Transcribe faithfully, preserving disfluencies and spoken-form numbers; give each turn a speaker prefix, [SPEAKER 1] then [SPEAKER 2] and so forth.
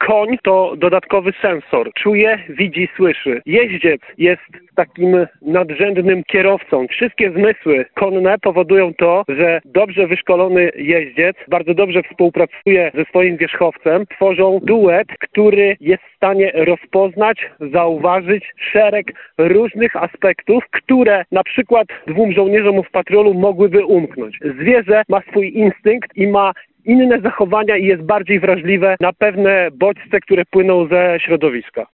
[SPEAKER 1] Koń to dodatkowy sensor. Czuje, widzi, słyszy. Jeździec jest takim nadrzędnym kierowcą. Wszystkie zmysły konne powodują to, że dobrze wyszkolony jeździec bardzo dobrze współpracuje ze swoim wierzchowcem. Tworzą duet, który jest w stanie rozpoznać, zauważyć szereg różnych aspektów, które na przykład dwóm żołnierzom w patrolu mogłyby umknąć. Zwierzę ma swój instynkt i ma inne zachowania i jest bardziej wrażliwe na pewne bodźce, które płyną ze środowiska.